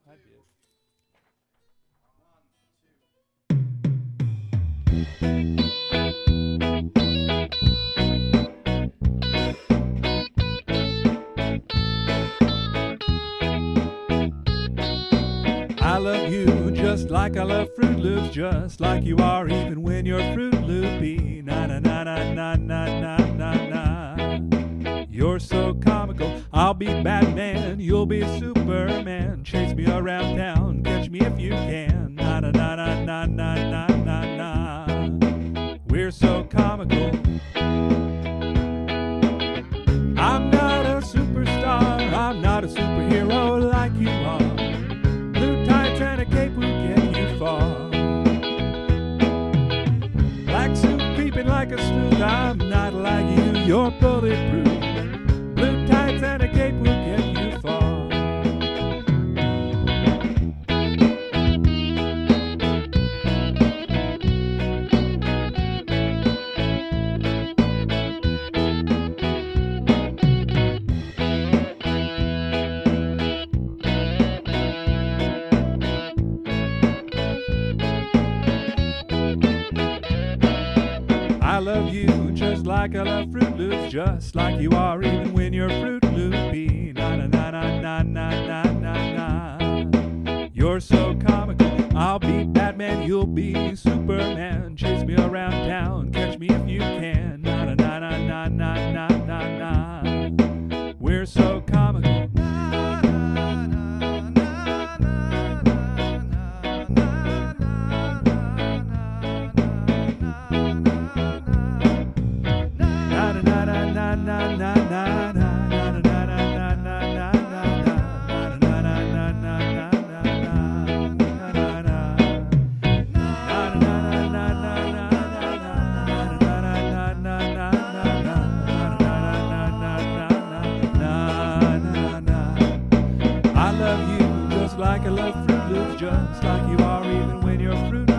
I did. I love you just like I love Fruit Loops, just like you are, even when you're Fruit Loopy. Na na na na na na na na na. You're so comical. I'll be Batman, you'll be Superman. Chase me around town, catch me if you can. Na na na na na na na na na. We're so comical. I'm not a superstar, I'm not a superhero like you are. Blue tights and a cape will get you far. Black suit creeping like a sleuth, I'm not like you, you're bulletproof. Blue tights and a cape will get you far. I love you just like I love Fruit Loops, just like you are, even when you're Fruit Loopy. Na na na na na na na na na. You're so comical. I'll be Batman, you'll be Superman. Chase me around town, catch me if you can. Na na na na na na na na na. We're so comical. I love you just like I love Fruit Loops, just like you are, even when you're Fruit